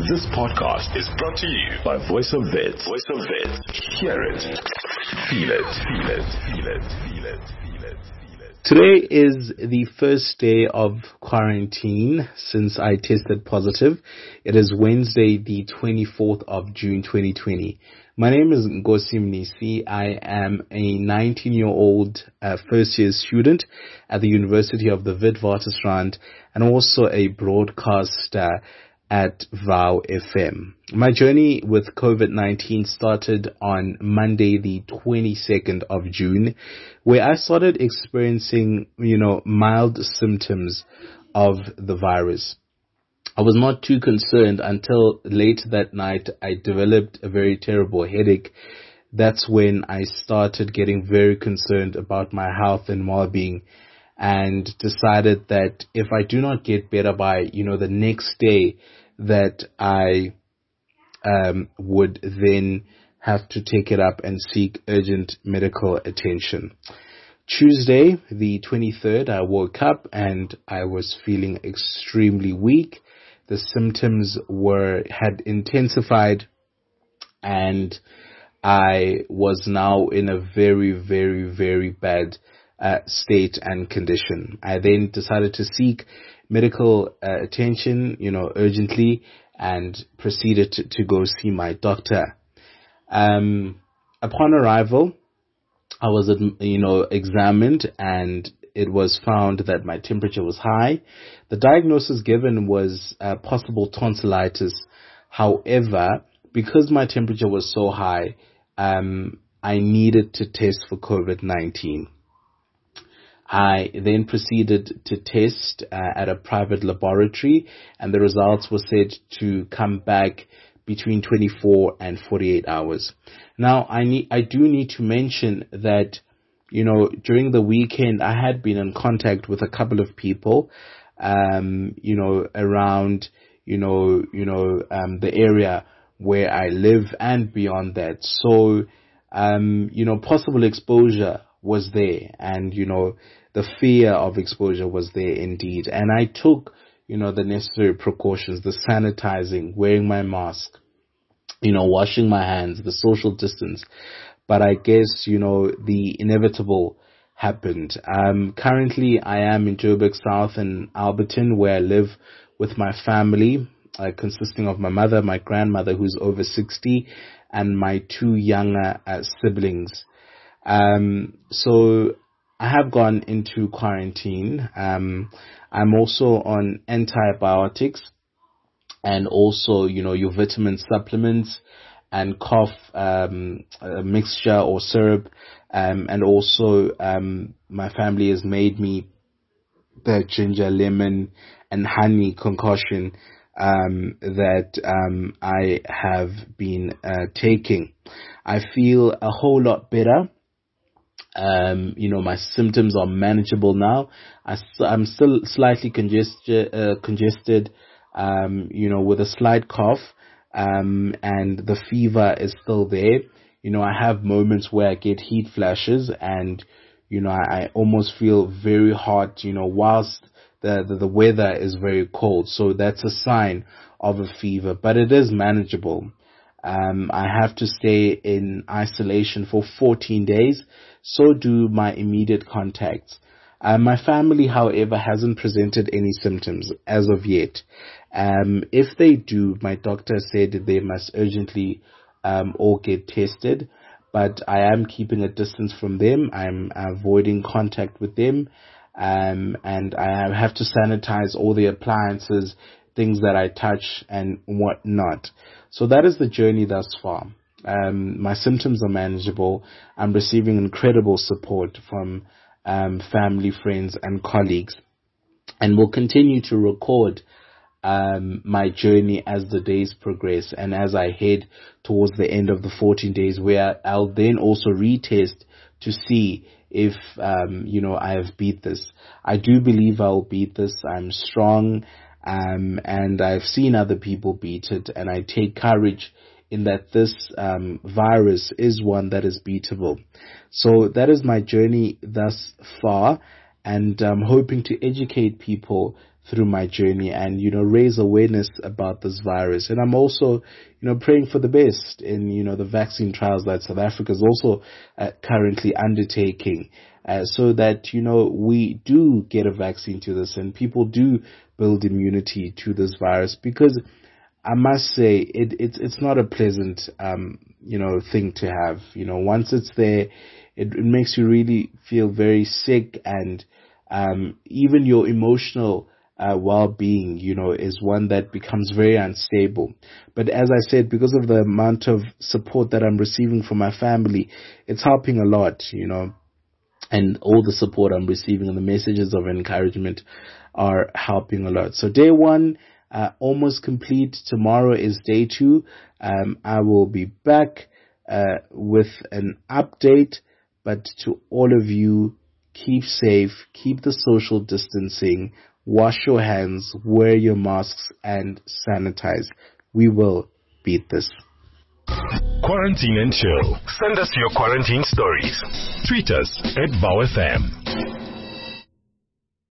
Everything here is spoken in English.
This podcast is brought to you by Voice of Vets. Voice of Vets. Hear it. Feel it. Feel it. Feel it. Feel it. Feel it. Today is the first day of quarantine since I tested positive. It is Wednesday, the 24th of June, 2020. My name is Nkosi Mnisi. I am a 19-year-old first-year student at the University of the Witwatersrand and also a broadcaster at VOW FM. My journey with COVID-19 started on Monday, the 22nd of June, where I started experiencing, mild symptoms of the virus. I was not too concerned until late that night. I developed a very terrible headache. That's when I started getting very concerned about my health and well-being, and decided that if I do not get better by, the next day, that I would then have to take it up and seek urgent medical attention. Tuesday, the 23rd, I woke up and I was feeling extremely weak. The symptoms had intensified, and I was now in a very, very, very bad state and condition. I then decided to seek medical attention, urgently, and proceeded to go see my doctor. Upon arrival, I was, examined, and it was found that my temperature was high. The diagnosis given was possible tonsillitis. However, because my temperature was so high, I needed to test for COVID-19. I then proceeded to test at a private laboratory, and the results were said to come back between 24 and 48 hours. Now, I do need to mention that, during the weekend, I had been in contact with a couple of people, around, the area where I live and beyond that. So, possible exposure was there, and, the fear of exposure was there indeed. And I took, the necessary precautions, the sanitizing, wearing my mask, washing my hands, the social distance. But I guess, the inevitable happened. Currently, I am in Joburg South in Alberton, where I live with my family, consisting of my mother, my grandmother, who's over 60, and my two younger siblings. So I have gone into quarantine. I'm also on antibiotics and also, your vitamin supplements and cough mixture or syrup. And also, my family has made me the ginger, lemon, and honey concoction that I have been taking. I feel a whole lot better. My symptoms are manageable now. I'm still slightly congested, with a slight cough, and the fever is still there. I have moments where I get heat flashes, and, I almost feel very hot, whilst the weather is very cold. So that's a sign of a fever, but it is manageable. I have to stay in isolation for 14 days. So do my immediate contacts. My family, however, hasn't presented any symptoms as of yet. If they do, my doctor said they must urgently all get tested, but I am keeping a distance from them. I'm avoiding contact with them, and I have to sanitize all the appliances, things that I touch and whatnot. So that is the journey thus far. My symptoms are manageable. I'm receiving incredible support from family, friends, and colleagues, and will continue to record my journey as the days progress and as I head towards the end of the 14 days, where I'll then also retest to see if I have beat this. I do believe I'll beat this. I'm strong, and I've seen other people beat it, and I take courage in that this virus is one that is beatable. So that is my journey thus far, and I'm hoping to educate people through my journey and, raise awareness about this virus. And I'm also, praying for the best in, the vaccine trials that South Africa is also currently undertaking, so that, we do get a vaccine to this and people do build immunity to this virus, because I must say it's not a pleasant, thing to have. Once it's there, it makes you really feel very sick, and even your emotional well-being, is one that becomes very unstable. But as I said, because of the amount of support that I'm receiving from my family, it's helping a lot, and all the support I'm receiving and the messages of encouragement are helping a lot. So day one, almost complete. Tomorrow is day two. I will be back with an update, but to all of you, keep safe, keep the social distancing, wash your hands, wear your masks, and sanitize. We will beat this. Quarantine and Chill. Send us your quarantine stories. Tweet us at VowFM.